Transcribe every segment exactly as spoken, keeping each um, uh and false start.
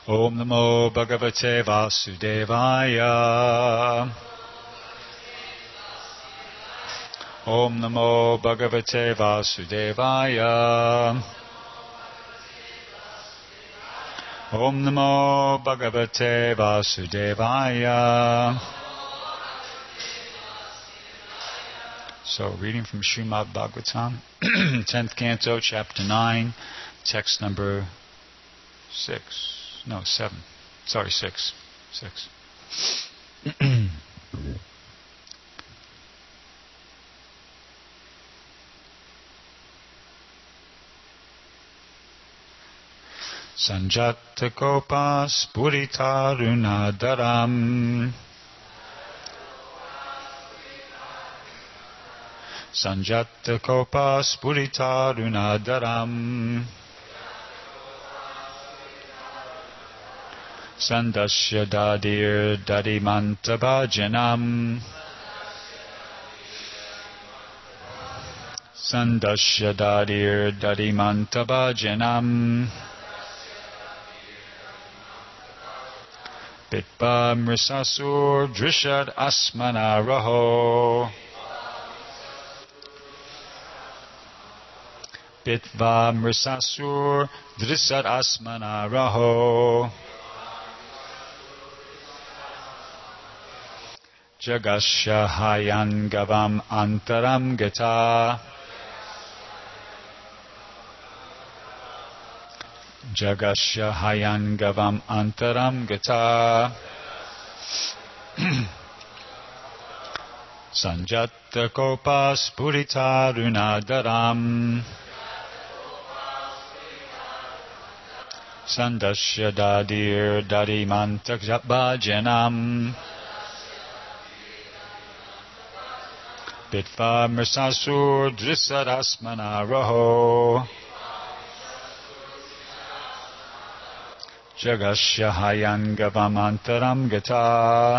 Om Namo Bhagavate Vasudevaya. Om Namo Bhagavate Vasudevaya. Om Namo Bhagavate Vasudevaya. So, reading from Srimad Bhagavatam, tenth canto, chapter nine, text number six. No, seven. Sorry, six. Six. Sanjata kopas puritarunadaram. Sanjata kopas puritarunadaram. Sandasya dadir dadimanta bhajanam. Sandasya dadir dadimanta bhajanam. Pitpa mrisasur drishad asmanaraho. Pitva mrisasur drisad asmanaraho. Jagasya hayan gavam antaram gata. Jagasya hayan gavam antaram gata. Sanjata kopas puritarunadaram. Sandasya dadir dadimanta bhajanam. Pitva mrisasur drisad asmanaraho. Jagasya hayan gavam antaram gata.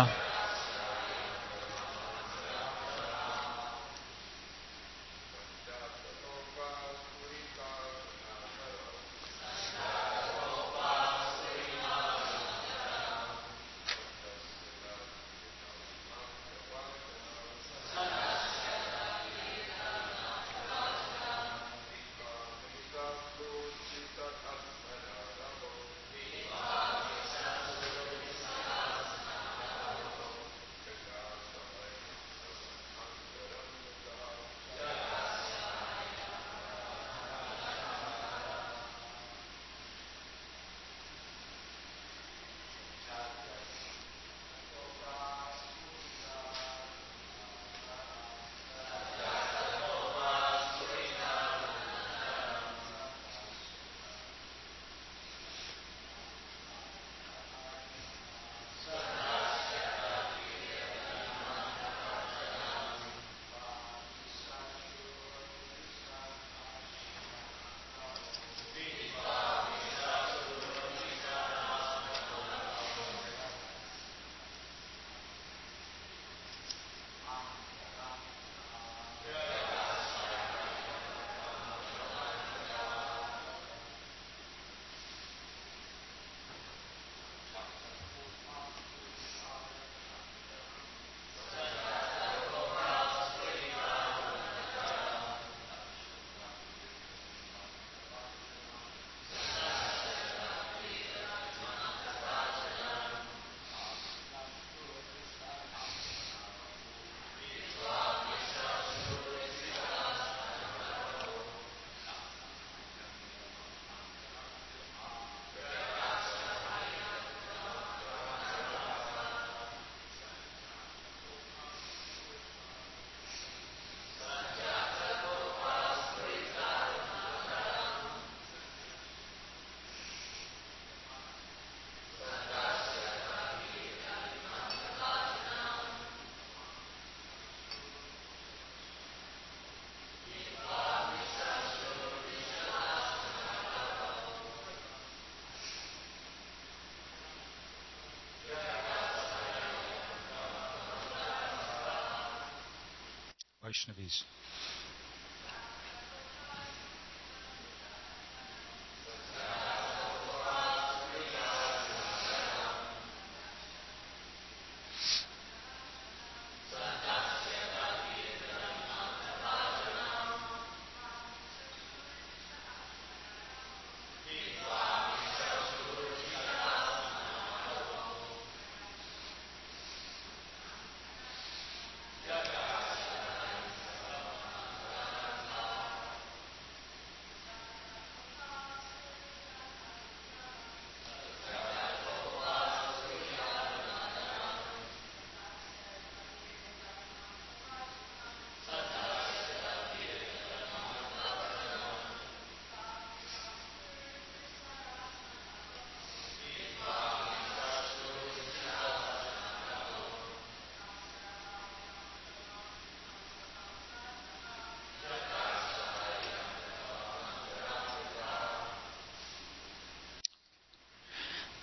Vaishnavis.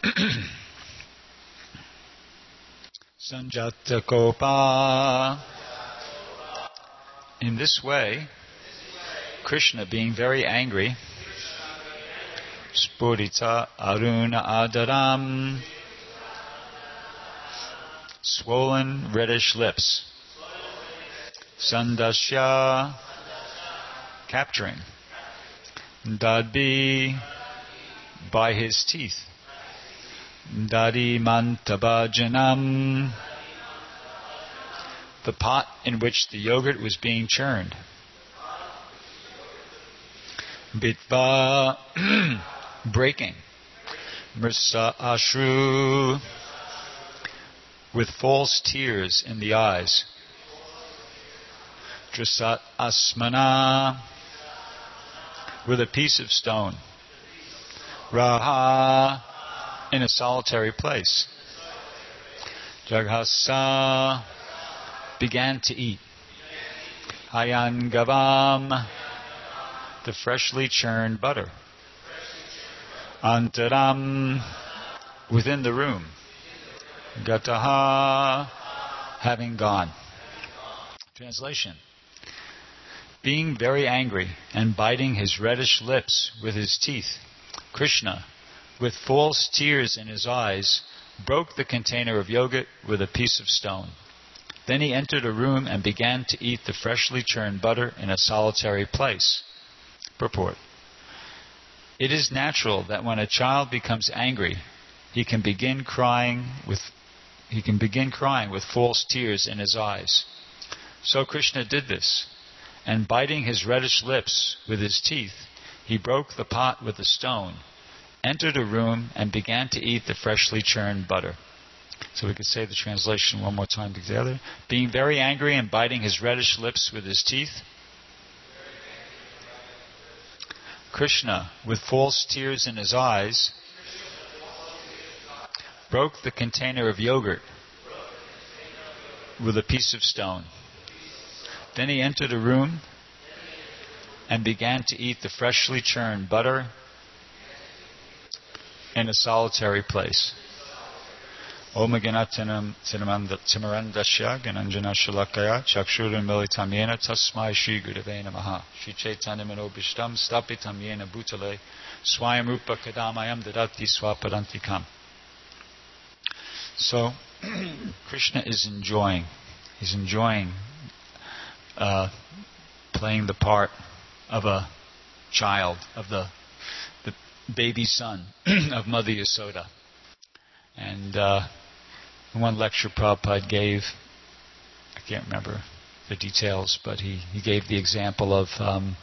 Sanjata Kopa. In this way, Krishna, being very angry, Spurita Aruna Adaram, swollen reddish lips, Sandasya, capturing, Dadbi, by his teeth, Dadi Mantabhajanam, the pot in which the yogurt was being churned, Bitva, breaking, Mrsa Ashru, with false tears in the eyes, Drasat Asmana, with a piece of stone, Raha, in a solitary place, Jaghasa, began to eat, Hayangavam, the freshly churned butter, Antaram, within the room, Gataha, having gone. Translation. Being very angry and biting his reddish lips with his teeth, Krishna, with false tears in his eyes, broke the container of yogurt with a piece of stone. Then he entered a room and began to eat the freshly churned butter in a solitary place. Purport. It is natural that when a child becomes angry, he can begin crying with he can begin crying with false tears in his eyes. So Krishna did this, and biting his reddish lips with his teeth, he broke the pot with a stone, entered a room, and began to eat the freshly churned butter. So we could say the translation one more time together. Being very angry and biting his reddish lips with his teeth, Krishna, with false tears in his eyes, broke the container of yogurt with a piece of stone. Then he entered a room and began to eat the freshly churned butter in a solitary place. Om Ganatanam Timarandasya Gananjana Shalakaya Chakshuram Militam Yena Tasmai Shri Gurave Namaha Shri Chaitanya Manobishtam Stapitam Yena Bhutale Swayam Rupa Kadamayam Dadati Swapadantikam. So Krishna is enjoying he's enjoying uh, playing the part of a child, of the the baby son of Mother Yasoda. And uh, one lecture Prabhupada gave, I can't remember the details, but he, he gave the example of um,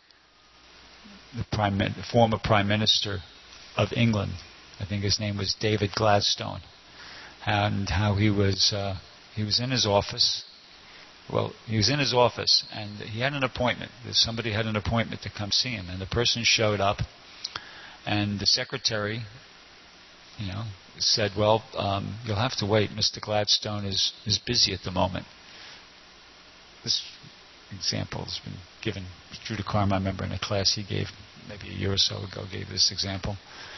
the, prime, the former Prime Minister of England. I think his name was David Gladstone, and how he was uh, he was in his office. Well, he was in his office, and he had an appointment. Somebody had an appointment to come see him, and the person showed up, and the secretary, you know, said, well, um, you'll have to wait. Mister Gladstone is, is busy at the moment. This example has been given. Drew Karma, I remember in a class he gave maybe a year or so ago, gave this example.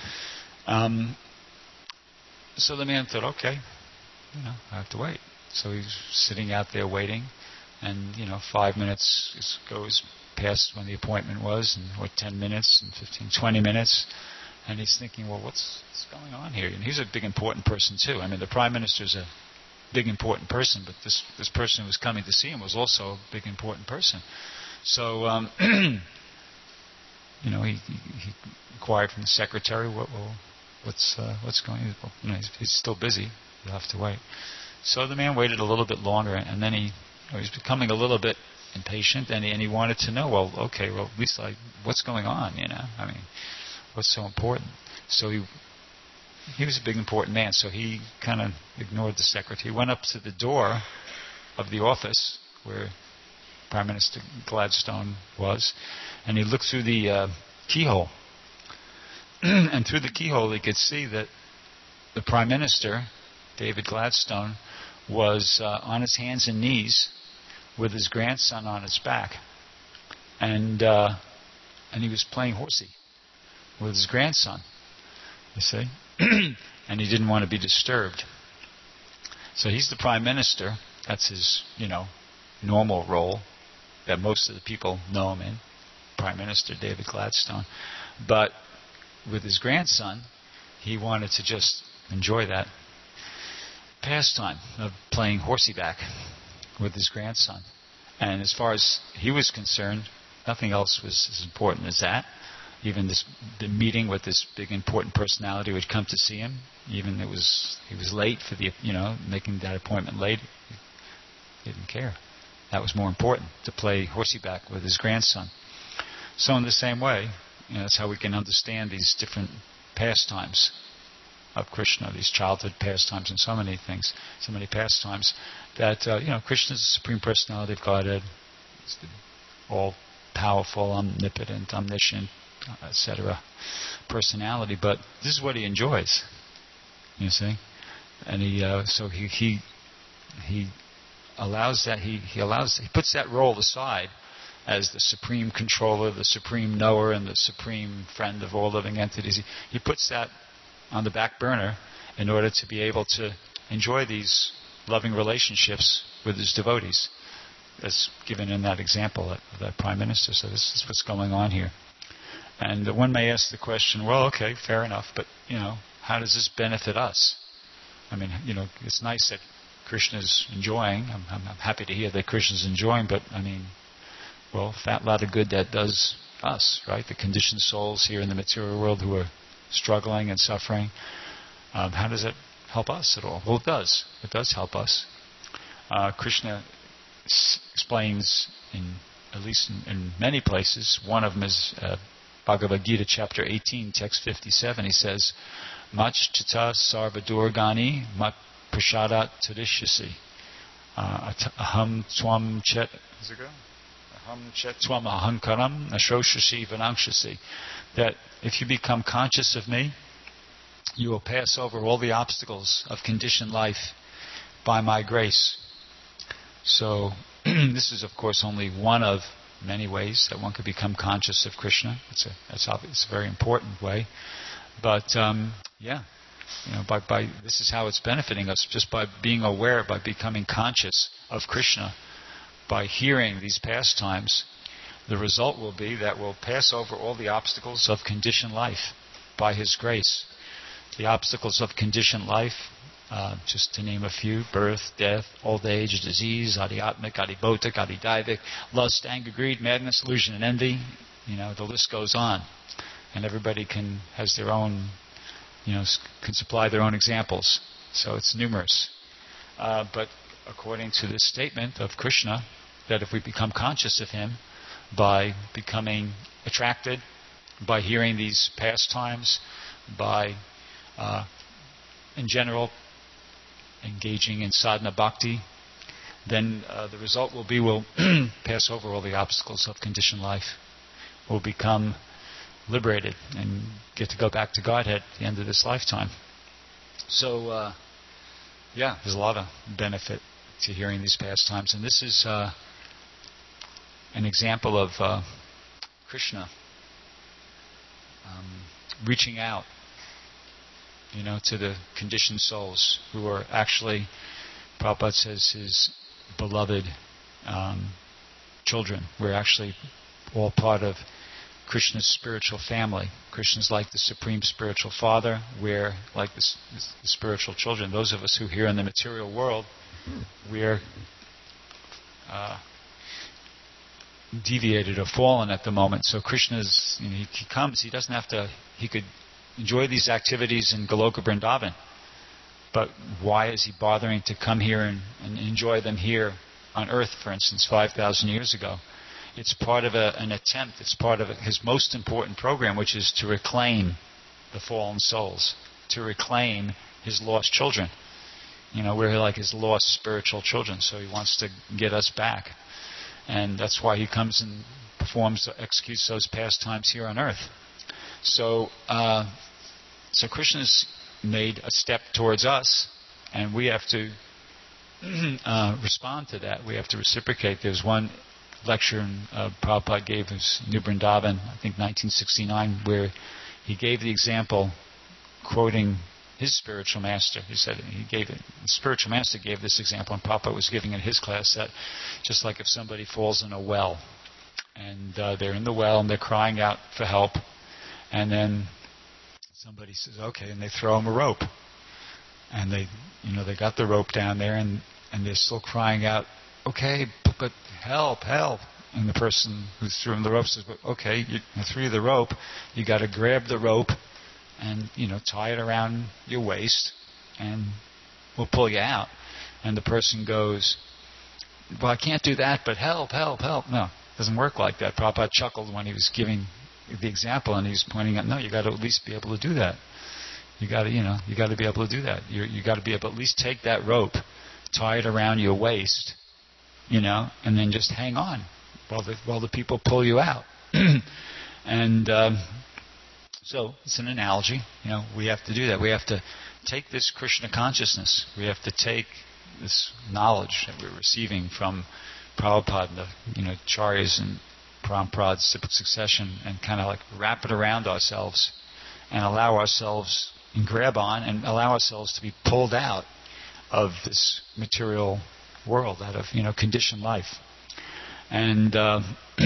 Um, so the man thought, okay, you know, I have to wait. So he's sitting out there waiting, and, you know, five minutes goes past when the appointment was, and or ten minutes, and fifteen, twenty minutes. And he's thinking, well, what's, what's going on here? And he's a big, important person, too. I mean, the Prime Minister's a big, important person, but this, this person who was coming to see him was also a big, important person. So, um, you know, he, he, he inquired from the secretary, what, well, what's, uh, what's going on? Well, you know, he's, he's still busy. You'll have to wait. So the man waited a little bit longer, and then he, you know, he's becoming a little bit impatient, and he, and he wanted to know, well, okay, well, at least, like, what's going on, you know? I mean, what's so important? So he he was a big, important man, so he kind of ignored the secretary. He went up to the door of the office where Prime Minister Gladstone was, and he looked through the uh, keyhole. And through the keyhole he could see that the Prime Minister, David Gladstone, was uh, on his hands and knees with his grandson on his back. And uh, and he was playing horsey with his grandson, you see. and he didn't want to be disturbed. So he's the Prime Minister. That's his, you know, normal role that most of the people know him in, Prime Minister David Gladstone. But with his grandson, he wanted to just enjoy that pastime of playing horseyback with his grandson. And as far as he was concerned, nothing else was as important as that. Even this the meeting with this big important personality would come to see him. Even it was he was late for the you know making that appointment late. He didn't care. That was more important, to play horseyback with his grandson. So in the same way, you know, that's how we can understand these different pastimes of Krishna, these childhood pastimes, and so many things, so many pastimes. That uh, you know, Krishna is the Supreme Personality of Godhead. He's the all-powerful, omnipotent, omniscient, et cetera personality. But this is what he enjoys. You see, and he uh, so he he he allows that he he allows he puts that role aside as the supreme controller, the supreme knower, and the supreme friend of all living entities. He, he puts that on the back burner in order to be able to enjoy these loving relationships with his devotees, as given in that example of that Prime Minister. So this is what's going on here. And one may ask the question, well, okay, fair enough, but, you know, how does this benefit us? I mean, you know, it's nice that Krishna's enjoying. I'm, I'm, I'm happy to hear that Krishna's enjoying, but, I mean, well, fat lot of good that does us, right? The conditioned souls here in the material world who are struggling and suffering. Um, how does it help us at all? Well, it does. It does help us. Uh, Krishna s- explains, in at least in, in many places, one of them is uh, Bhagavad Gita, chapter eighteen, text fifty-seven. He says, Mach chita sarva durgani mat prasadat tadishyasi. Aham twam chet... Does it go? Aham chet twam ahankaram nashoshasi vanangshasi. That if you become conscious of me, you will pass over all the obstacles of conditioned life by my grace. So, this is, of course, only one of many ways that one could become conscious of Krishna. It's a, it's a, it's a very important way. But, um, yeah, you know, by, by this is how it's benefiting us, just by being aware, by becoming conscious of Krishna, by hearing these pastimes. The result will be that we'll pass over all the obstacles of conditioned life by His grace. The obstacles of conditioned life, uh, just to name a few: birth, death, old age, disease, adhyatmic, adhibhotic, adhidaivic, lust, anger, greed, madness, illusion, and envy. You know, the list goes on, and everybody can has their own, you know, can supply their own examples. So it's numerous. Uh, but according to this statement of Krishna, that if we become conscious of Him by becoming attracted, by hearing these pastimes, by uh, in general engaging in sadhana bhakti, then uh, the result will be we'll pass over all the obstacles of conditioned life. We'll become liberated and get to go back to Godhead at the end of this lifetime. So, uh, yeah, there's a lot of benefit to hearing these pastimes. And this is uh, an example of uh, Krishna um, reaching out, you know, to the conditioned souls who are actually, Prabhupada says, His beloved um, children. We're actually all part of Krishna's spiritual family. Krishna's like the Supreme Spiritual Father. We're like the, the spiritual children. Those of us who are here in the material world, we're uh, deviated or fallen at the moment. So Krishna's, you know, he, he comes, he doesn't have to, he could enjoy these activities in Goloka Vrindavan. But why is he bothering to come here and, and enjoy them here on earth, for instance, five thousand years ago? It's part of a, an attempt, it's part of a, his most important program, which is to reclaim the fallen souls, to reclaim his lost children. You know, we're like his lost spiritual children, so he wants to get us back. And that's why he comes and performs, executes those pastimes here on earth. So, uh, so Krishna's made a step towards us, and we have to uh, respond to that. We have to reciprocate. There's one lecture uh, Prabhupada gave us in New Vrindavan, I think nineteen sixty-nine, where he gave the example, quoting his spiritual master. He said he gave it. The spiritual master gave this example, and Prabhupada was giving in his class that just like if somebody falls in a well, and uh, they're in the well and they're crying out for help, and then somebody says, "Okay," and they throw them a rope, and they, you know, they got the rope down there, and and they're still crying out, "Okay, but, but help, help." And the person who threw him the rope says, well, "Okay, you, I threw you the rope. You got to grab the rope and, you know, tie it around your waist, and we'll pull you out." And the person goes, "Well, I can't do that, but help, help, help." No, it doesn't work like that. Prabhupada chuckled when he was giving the example, and he was pointing out, no, you got to at least be able to do that. You got to, you know, you got to be able to do that. You you got to be able to at least take that rope, tie it around your waist, you know, and then just hang on while the while the people pull you out. And um, so it's an analogy. You know, we have to do that. We have to take this Krishna consciousness. We have to take this knowledge that we're receiving from Prabhupada, the, you know, Charyas and Parampara's succession, and kind of like wrap it around ourselves and allow ourselves and grab on and allow ourselves to be pulled out of this material world, out of, you know, conditioned life. And uh,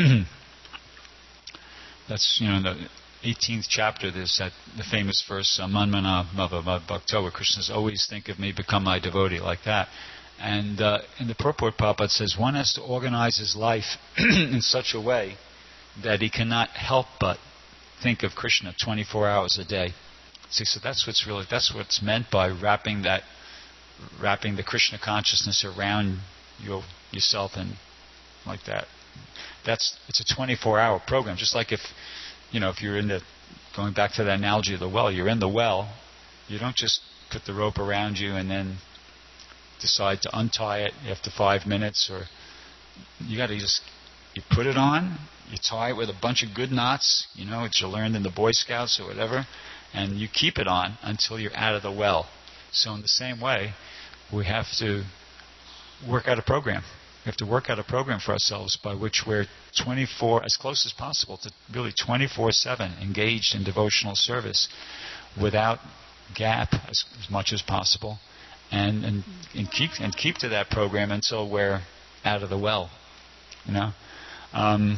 that's, you know, in the eighteenth chapter, there's that the famous verse, Manmana Bhava Bhakto, where Krishna says, "Always think of me, become my devotee," like that. And uh, in the purport, Prabhupada says one has to organize his life in such a way that he cannot help but think of Krishna twenty-four hours a day. See, so that's what's really that's what's meant by wrapping that, wrapping the Krishna consciousness around your yourself and like that. That's it's a twenty-four hour program. Just like if, you know, if you're in the, going back to the analogy of the well, you're in the well, you don't just put the rope around you and then decide to untie it after five minutes, or you got to just, you put it on, you tie it with a bunch of good knots, you know, which you learned in the Boy Scouts or whatever, and you keep it on until you're out of the well. So in the same way, we have to work out a program. We have to work out a program for ourselves by which we're twenty-four, as close as possible to really twenty-four seven engaged in devotional service without gap as, as much as possible, and, and and keep and keep to that program until we're out of the well, you know. Um,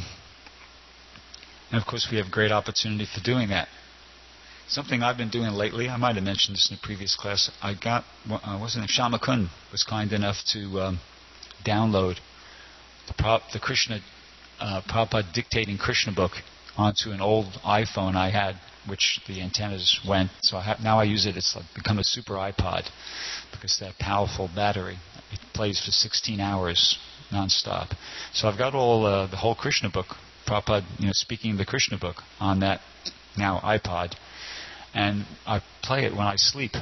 and of course, we have great opportunity for doing that. Something I've been doing lately, I might have mentioned this in a previous class. I got, uh, wasn't it? Shama Kun was kind enough to um, download the, Prab, the Krishna, uh, Prabhupada dictating Krishna book onto an old iPhone I had, which the antennas went. So I have, now I use it. It's like become a super iPod because that powerful battery. It plays for sixteen hours nonstop. So I've got all uh, the whole Krishna book, Prabhupada, you know, speaking the Krishna book on that now iPod, and I play it when I sleep.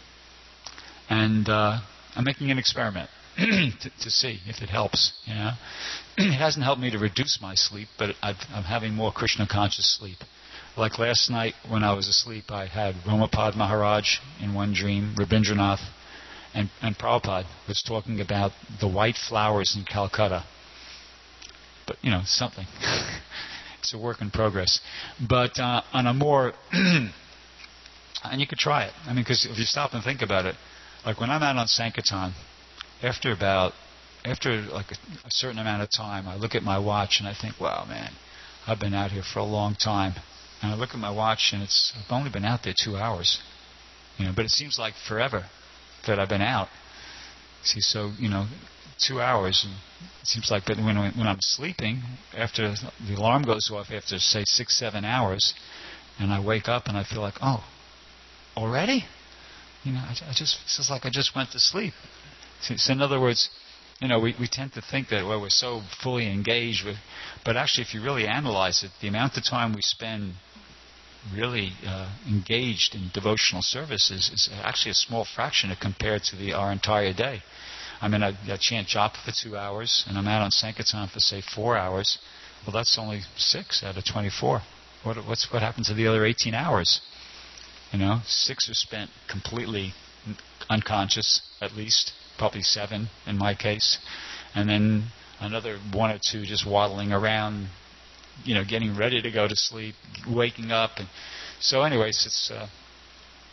And uh, I'm making an experiment to, to see if it helps. You know, it hasn't helped me to reduce my sleep, but I've, I'm having more Krishna conscious sleep. Like last night when I was asleep, I had Romapad Maharaj in one dream, Rabindranath, and, and Prabhupada was talking about the white flowers in Calcutta. But, you know, something. It's a work in progress. But uh, on a more... and you could try it. I mean, because if you stop and think about it, like when I'm out on Sankirtan, after about... After like a, a certain amount of time, I look at my watch and I think, wow, man, I've been out here for a long time. And I look at my watch and it's I've only been out there two hours. You know, but it seems like forever that I've been out. See, so, you know, two hours, and it seems like, but when, when I'm sleeping, after the alarm goes off after, say, six, seven hours, and I wake up and I feel like, oh, already? You know, I, I just, it's just like I just went to sleep. So, so in other words, you know, we, we tend to think that, well, we're so fully engaged with, but actually if you really analyze it, the amount of time we spend really uh, engaged in devotional service is, is actually a small fraction compared to the, our entire day. I mean, I, I chant japa for two hours, and I'm out on Sankirtan for, say, four hours. Well, that's only six out of twenty-four. What, what's, what happened to the other eighteen hours? You know, six are spent completely unconscious, at least, probably seven in my case, and then another one or two just waddling around, you know, getting ready to go to sleep, waking up. And so anyways, it's uh,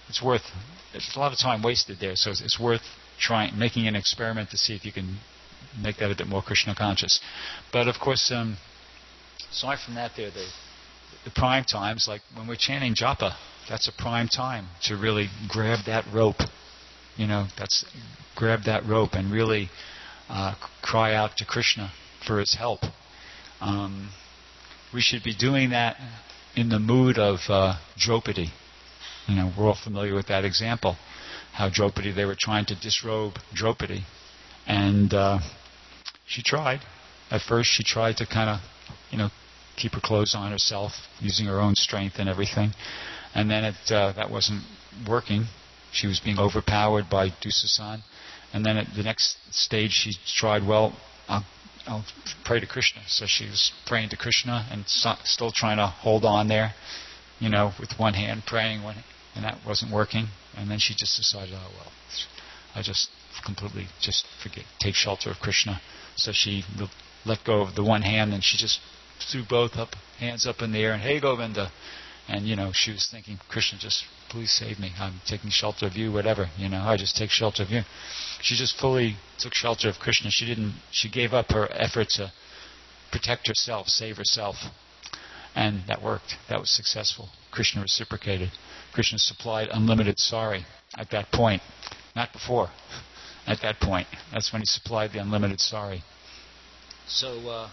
it's worth, it's a lot of time wasted there, so it's, it's worth trying, making an experiment to see if you can make that a bit more Krishna conscious. But of course, um, aside from that there, the, the prime times, like when we're chanting japa, that's a prime time to really grab that rope, you know, that's, grab that rope and really uh, cry out to Krishna for his help. Um, we should be doing that in the mood of uh, Draupadi. You know, we're all familiar with that example. How Draupadi, they were trying to disrobe Draupadi. And uh, she tried. At first she tried to kind of, you know, keep her clothes on herself, using her own strength and everything. And then it, uh, that wasn't working. She was being overpowered by Dusasan. And then at the next stage she tried, well, I'll, I'll pray to Krishna. So she was praying to Krishna and so, still trying to hold on there, you know, with one hand praying, one, and that wasn't working. And then she just decided, oh, well, I just completely just forget, take shelter of Krishna. So she let go of the one hand and she just threw both up, hands up in the air, and hey, Govinda. And, you know, she was thinking, Krishna, just please save me. I'm taking shelter of you, whatever. You know, I just take shelter of you. She just fully took shelter of Krishna. She didn't, she gave up her effort to protect herself, save herself. And that worked. That was successful. Krishna reciprocated. Krishna supplied unlimited sari at that point. Not before. At that point. That's when he supplied the unlimited sari. So, uh...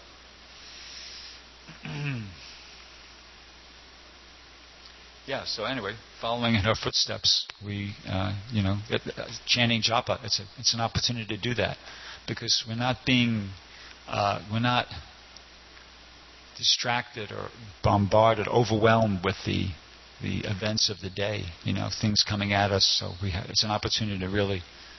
yeah, so anyway, following in her footsteps, we, uh, you know, it, uh, chanting japa, it's a, it's an opportunity to do that. Because we're not being, uh, we're not distracted or bombarded, overwhelmed with the the events of the day, you know, things coming at us. So we have, it's an opportunity to really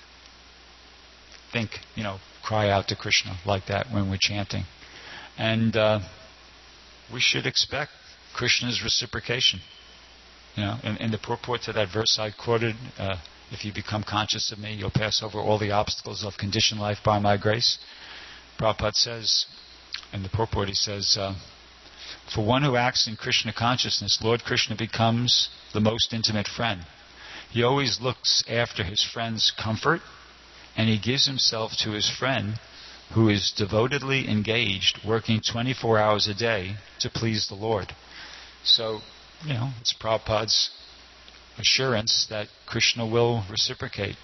think, you know, cry out to Krishna like that when we're chanting. And uh, we should expect Krishna's reciprocation. You know, in, in the purport to that verse I quoted, uh, if you become conscious of me, you'll pass over all the obstacles of conditioned life by my grace. Prabhupada says, in the purport he says, uh, for one who acts in Krishna consciousness, Lord Krishna becomes the most intimate friend. He always looks after his friend's comfort, and he gives himself to his friend who is devotedly engaged, working twenty-four hours a day to please the Lord. So, you know, it's Prabhupada's assurance that Krishna will reciprocate.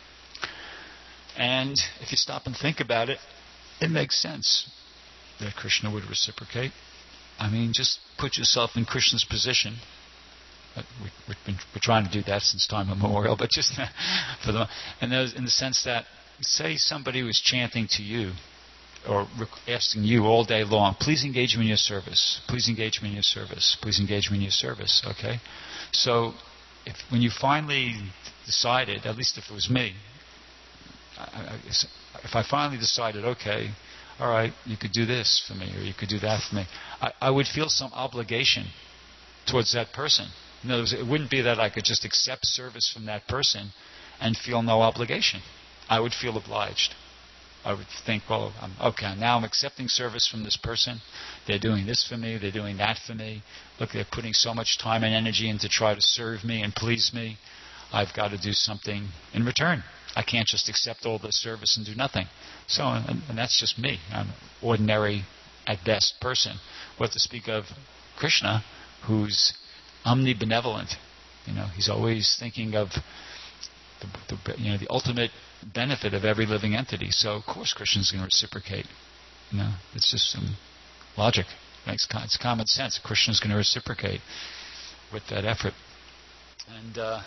And if you stop and think about it, it makes sense that Krishna would reciprocate. I mean, just put yourself in Krishna's position. We, we've been, we're trying to do that since time immemorial, but just for the and in the sense that, say somebody was chanting to you or asking you all day long, please engage me in your service, please engage me in your service, please engage me in your service, okay? So if when you finally decided, at least if it was me, I, I, if I finally decided, okay, all right, you could do this for me or you could do that for me, I, I would feel some obligation towards that person. In other words, it wouldn't be that I could just accept service from that person and feel no obligation. I would feel obliged. I would think, well, I'm, okay, now I'm accepting service from this person. They're doing this for me. They're doing that for me. Look, they're putting so much time and energy in to try to serve me and please me. I've got to do something in return. I can't just accept all the service and do nothing. So, and, and that's just me. I'm an ordinary, at best, person. What to speak of Krishna, who's omnibenevolent. You know, he's always thinking of the, the you know the ultimate benefit of every living entity. So of course Krishna's going to reciprocate. You know, it's just some logic. It makes it's common sense. Krishna's going to reciprocate with that effort. And uh,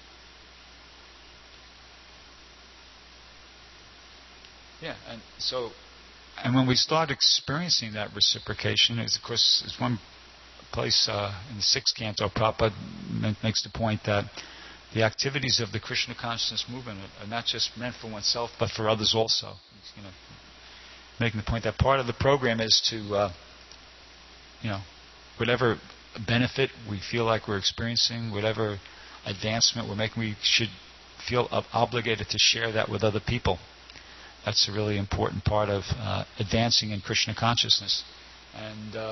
yeah, and so and when we start experiencing that reciprocation, is of course there's one place uh, in the sixth canto, Prabhupada makes the point that the activities of the Krishna consciousness movement are not just meant for oneself, but for others also. He's, you know, making the point that part of the program is to, uh, you know, whatever benefit we feel like we're experiencing, whatever advancement we're making, we should feel obligated to share that with other people. That's a really important part of uh, advancing in Krishna consciousness. And uh,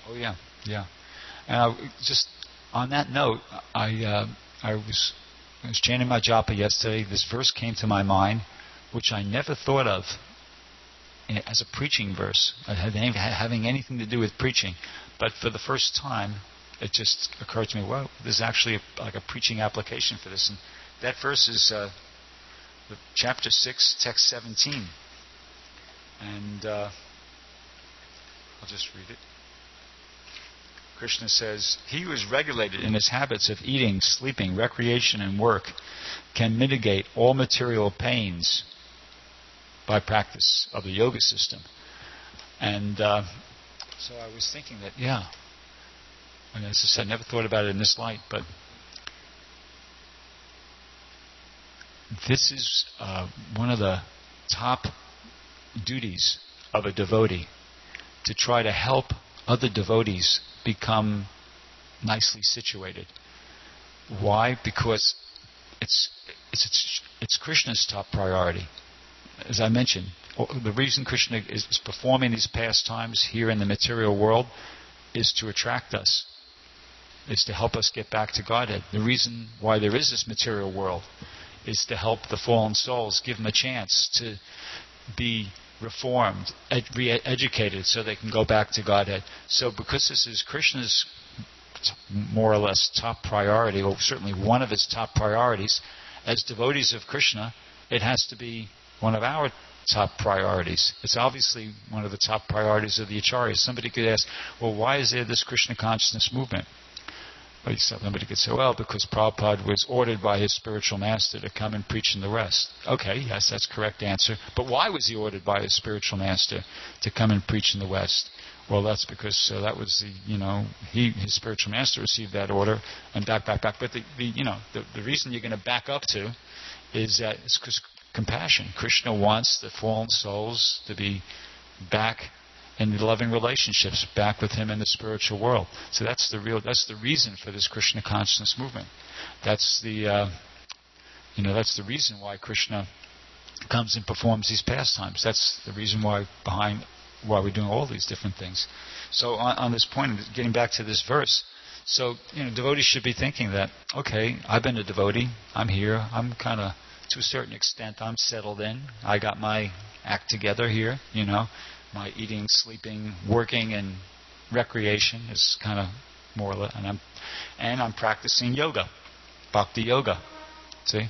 Oh yeah, yeah. And I, just on that note, I uh, I was I was chanting my japa yesterday. This verse came to my mind, which I never thought of as a preaching verse, having anything to do with preaching. But for the first time, it just occurred to me, well, there's actually a, like a preaching application for this. And that verse is uh, chapter six, text seventeen. And uh, I'll just read it. Krishna says, he who is regulated in his habits of eating, sleeping, recreation, and work can mitigate all material pains by practice of the yoga system. And uh, so I was thinking that, yeah, and as I said, I never thought about it in this light, but this is uh, one of the top duties of a devotee, to try to help other devotees become nicely situated. Why? Because it's it's it's, it's Krishna's top priority. As I mentioned, the reason Krishna is, is performing these pastimes here in the material world is to attract us, is to help us get back to Godhead. The reason why there is this material world is to help the fallen souls, give them a chance to be reformed, ed- re-educated, so they can go back to Godhead. So because this is Krishna's more or less top priority, or certainly one of his top priorities, as devotees of Krishna, it has to be one of our top priorities. It's obviously one of the top priorities of the Acharyas. Somebody could ask, well, why is there this Krishna consciousness movement? Well, somebody could say, well, because Prabhupada was ordered by his spiritual master to come and preach in the West. Okay, yes, that's the correct answer. But why was he ordered by his spiritual master to come and preach in the West? Well, that's because uh, that was the, you know, he, his spiritual master received that order and back, back, back. But the, the you know, the, the reason you're going to back up to is that it's because compassion. Krishna wants the fallen souls to be back in the loving relationships, back with him in the spiritual world. So that's the real, that's the reason for this Krishna consciousness movement. That's the, uh, you know, that's the reason why Krishna comes and performs these pastimes. That's the reason why behind why we're doing all these different things. So on, on this point, getting back to this verse, so you know, devotees should be thinking that, okay, I've been a devotee, I'm here, I'm kind of, to a certain extent, I'm settled in. I got my act together here, you know. My eating, sleeping, working, and recreation is kind of more or less, and I'm, and I'm practicing yoga, bhakti yoga. See,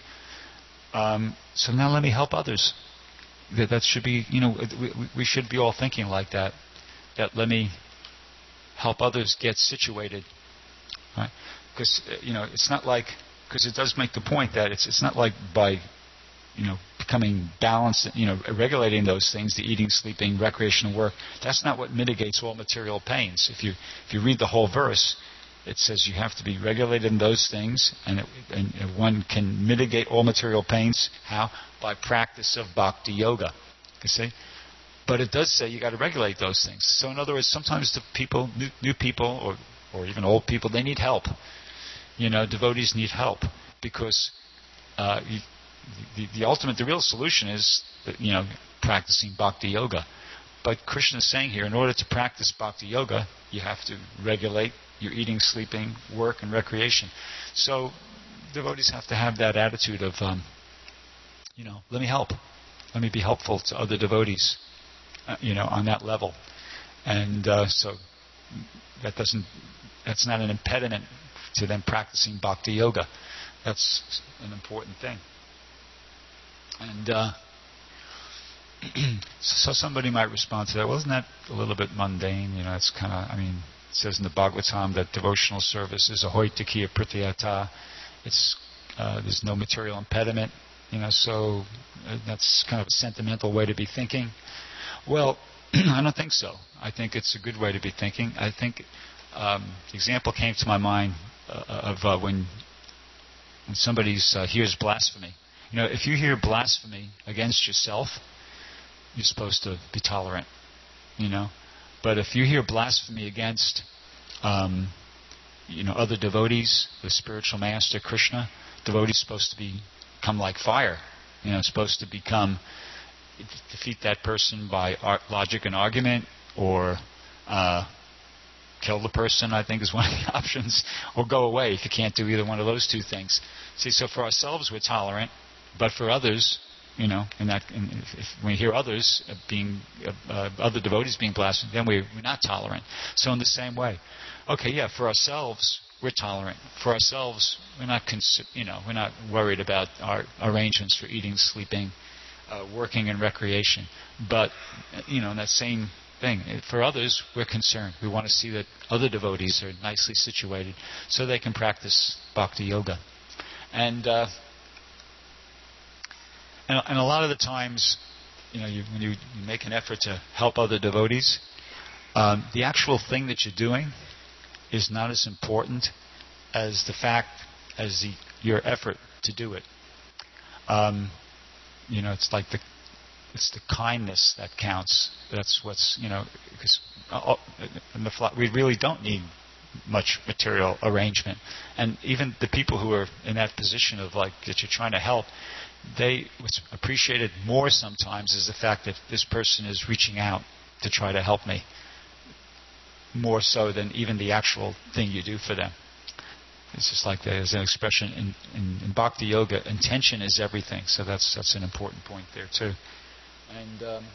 um, so now let me help others. That that should be, you know, we, we should be all thinking like that. That let me help others get situated, right? Because you know, it's not like, because it does make the point that it's it's not like by, you know, becoming balanced, you know, regulating those things, the eating, sleeping, recreation, and work, that's not what mitigates all material pains. If you if you read the whole verse, it says you have to be regulated in those things, and, it, and one can mitigate all material pains. How? By practice of bhakti yoga. You see? But it does say you got to regulate those things. So in other words, sometimes the people, new, new people, or or even old people, they need help. You know, devotees need help because uh, you, The, the ultimate, the real solution is, you know, practicing bhakti yoga. But Krishna is saying here, in order to practice bhakti yoga, you have to regulate your eating, sleeping, work, and recreation. So devotees have to have that attitude of, um, you know, let me help. Let me be helpful to other devotees, uh, you know, on that level. And uh, so that doesn't, that's not an impediment to them practicing bhakti yoga. That's an important thing. And uh, so somebody might respond to that, well, isn't that a little bit mundane? You know, it's kind of, I mean, it says in the Bhagavatam that devotional service is ahoitakiya pratyata. It's, uh, there's no material impediment, you know, so that's kind of a sentimental way to be thinking. Well, I don't think so. I think it's a good way to be thinking. I think um, the example came to my mind uh, of uh, when, when somebody uh, hears blasphemy. You know, if you hear blasphemy against yourself, you're supposed to be tolerant, you know. But if you hear blasphemy against, um, you know, other devotees, the spiritual master, Krishna, devotees supposed to be, become like fire. You know, supposed to become, defeat that person by art, logic and argument, or uh, kill the person, I think, is one of the options, or go away if you can't do either one of those two things. See, so for ourselves we're tolerant, but for others, you know, in that, in, if, if we hear others being, uh, uh, other devotees being blasphemed, then we, we're not tolerant. So in the same way, okay, yeah, for ourselves we're tolerant. For ourselves, we're not, cons- you know, we're not worried about our arrangements for eating, sleeping, uh, working, and recreation. But, you know, in that same thing, for others, we're concerned. We want to see that other devotees are nicely situated so they can practice bhakti yoga. And, uh, and, and a lot of the times, you know, you, when you, you make an effort to help other devotees, um, the actual thing that you're doing is not as important as the fact, as the, your effort to do it. Um, you know, it's like the it's the kindness that counts. That's what's, you know, because uh, in the fl- we really don't need much material arrangement. And even the people who are in that position of like that you're trying to help, they what's appreciated more sometimes is the fact that this person is reaching out to try to help me, more so than even the actual thing you do for them. It's just like there's an expression in, in, in Bhakti Yoga, intention is everything. So that's that's an important point there too. And um,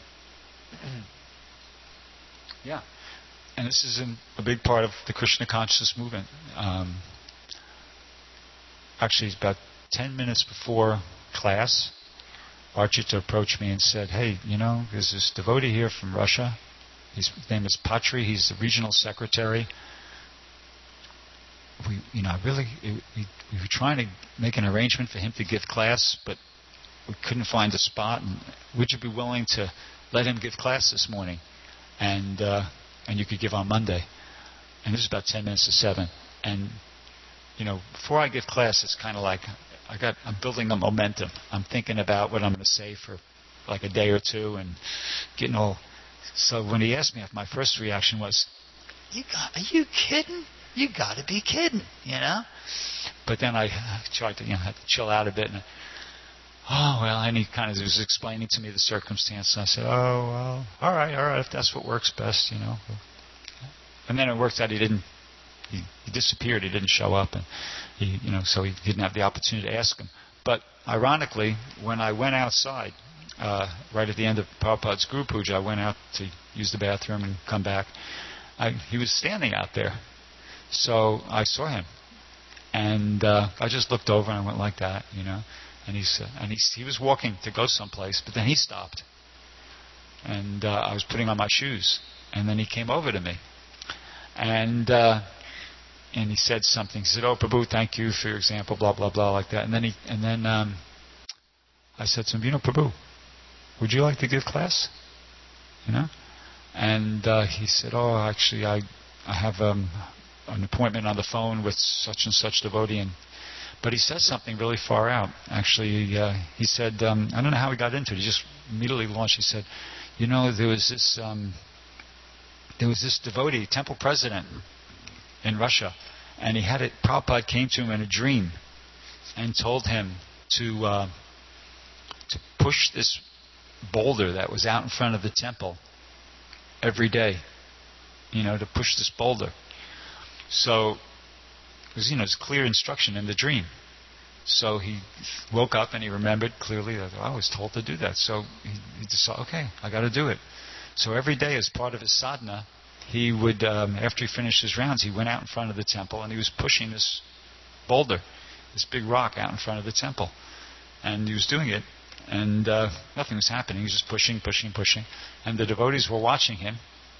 yeah, and this is in, a big part of the Krishna consciousness movement. Um, actually, it's about ten minutes before class, Archita approached me and said, "Hey, you know, there's this devotee here from Russia. His name is Patri. He's the regional secretary. We, you know, really, we, we were trying to make an arrangement for him to give class, but we couldn't find a spot. And would you be willing to let him give class this morning? And uh, and you could give on Monday." And this is about ten minutes to seven. And you know, before I give class, it's kind of like I got, I'm building a momentum. I'm thinking about what I'm going to say for like a day or two, and getting all. So when he asked me, my first reaction was, "You got? Are you kidding? You got to be kidding!" You know. But then I tried to, you know, had to chill out a bit, and oh well. And he kind of was explaining to me the circumstance, and I said, "Oh well, all right, all right. If that's what works best, you know." And then it worked out. He didn't. He, he disappeared. He didn't show up, and he, you know, so he didn't have the opportunity to ask him. But ironically, when I went outside. Uh, right at the end of Prabhupada's Guru Puja, I went out to use the bathroom and come back. I, he was standing out there. So I saw him. And uh, I just looked over and I went like that, you know. And, he's, uh, and he's, he was walking to go someplace, but then he stopped. And uh, I was putting on my shoes. And then he came over to me. And uh, and he said something. He said, "Oh, Prabhu, thank you for your example," blah, blah, blah, like that. And then, he, and then um, I said to him, "You know, Prabhu, would you like to give class?" You know? And uh, he said, "Oh, actually, I I have um, an appointment on the phone with such and such devotee." And, but he said something really far out. Actually, uh, he said, um, I don't know how he got into it. He just immediately launched. He said, "You know, there was this um, there was this devotee, temple president in Russia, and he had it. Prabhupada came to him in a dream and told him to uh, to push this boulder that was out in front of the temple every day, you know, to push this boulder." So, it was, you know, it's clear instruction in the dream. So he woke up and he remembered clearly that, oh, I was told to do that. So he, he decided, okay, I got to do it. So every day as part of his sadhana, he would, um, after he finished his rounds, he went out in front of the temple and he was pushing this boulder, this big rock out in front of the temple. And he was doing it. And uh, nothing was happening. He was just pushing, pushing, pushing. And the devotees were watching him.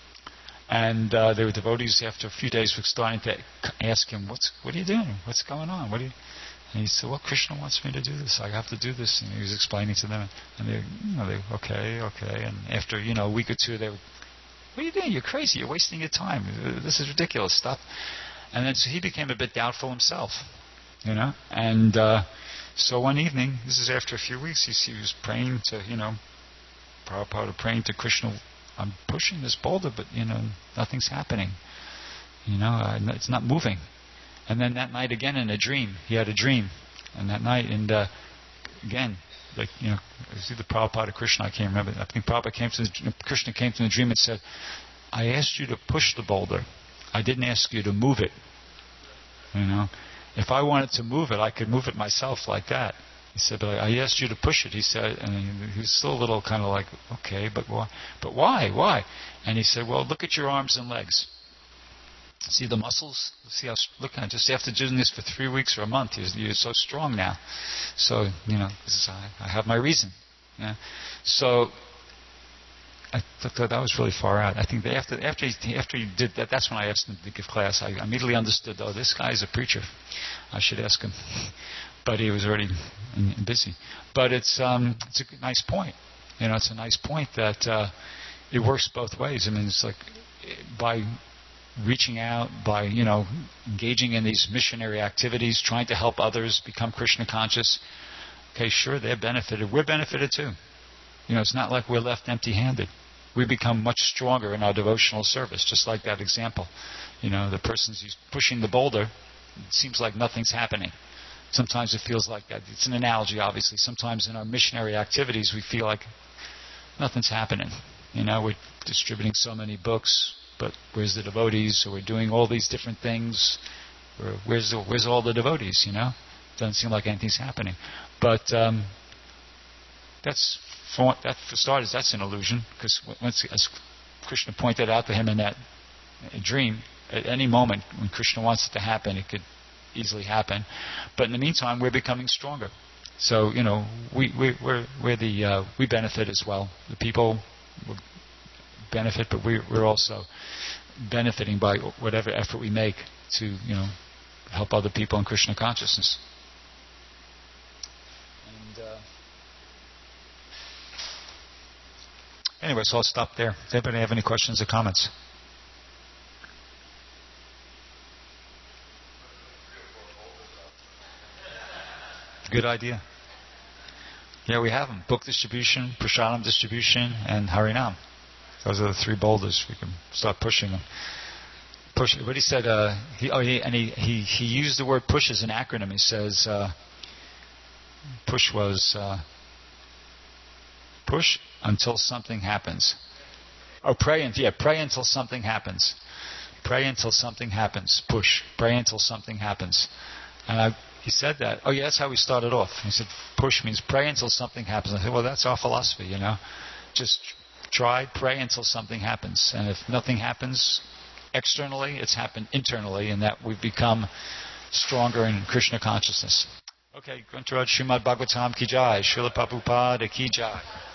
And uh, there were devotees after a few days were starting to ask him, "What's what are you doing? What's going on? What are you?" And he said, "Well, Krishna wants me to do this. I have to do this." And he was explaining to them. And they, you know, they okay, okay. And after, you know, a week or two, they were, "What are you doing? You're crazy. You're wasting your time. This is ridiculous stuff." And then so he became a bit doubtful himself, you know. And uh, so one evening, this is after a few weeks, he, he was praying to, you know, Prabhupada praying to Krishna, "I'm pushing this boulder, but, you know, nothing's happening. You know, it's not moving." And then that night again in a dream, he had a dream. And that night, and uh, again, like, you know, it was either Prabhupada or Krishna, I can't remember. I think Prabhupada came to the, Krishna came to the dream and said, "I asked you to push the boulder. I didn't ask you to move it. You know, if I wanted to move it, I could move it myself like that. He said, but I asked you to push it. He said, and he was still a little kind of like, okay, but why? But why? Why? And he said, well, look at your arms and legs. See the muscles? See how, look at just after doing this for three weeks or a month, you're, you're so strong now. So, you know, this is, I, I have my reason. Yeah. So, I thought that was really far out. I think that after after he, after he did that, that's when I asked him to give class. I immediately understood, oh, this guy's a preacher. I should ask him. But he was already busy. But it's um, it's a nice point. You know, it's a nice point that uh, it works both ways. I mean, it's like by reaching out, by, you know, engaging in these missionary activities, trying to help others become Krishna conscious. Okay, sure, they're benefited. We're benefited too. You know, it's not like we're left empty-handed. We become much stronger in our devotional service, just like that example. You know, the person's who's pushing the boulder, it seems like nothing's happening. Sometimes it feels like that. It's an analogy, obviously. Sometimes in our missionary activities, we feel like nothing's happening. You know, we're distributing so many books, but where's the devotees? So we're doing all these different things. Where's the, where's all the devotees? You know, doesn't seem like anything's happening. But um, that's for that for starters, that's an illusion, because once, as Krishna pointed out to him in that dream, at any moment when Krishna wants it to happen, it could easily happen. But in the meantime, we're becoming stronger. So, you know, we we we're, we're the uh, we benefit as well. The people benefit, but we we're also benefiting by whatever effort we make to, you know, help other people in Krishna consciousness. And uh, anyway, so I'll stop there. Does anybody have any questions or comments? Good idea. Yeah, we have them. Book distribution, Prasadam distribution, and Harinam. Those are the three boulders. We can start pushing them. Push. What he said, uh, he, oh, he, and he, he, he used the word push as an acronym. He says, uh, push was uh, push until something happens. Oh, pray, and, yeah, pray until something happens. Pray until something happens. Push. Pray until something happens. And I, he said that. Oh, yeah, that's how we started off. He said, push means pray until something happens. I said, well, that's our philosophy, you know. Just try, pray until something happens. And if nothing happens externally, it's happened internally, and that we've become stronger in Krishna consciousness. Okay, Grantharaj Srimad Bhagavatam Ki Jai, Srila Prabhupada Ki Jai.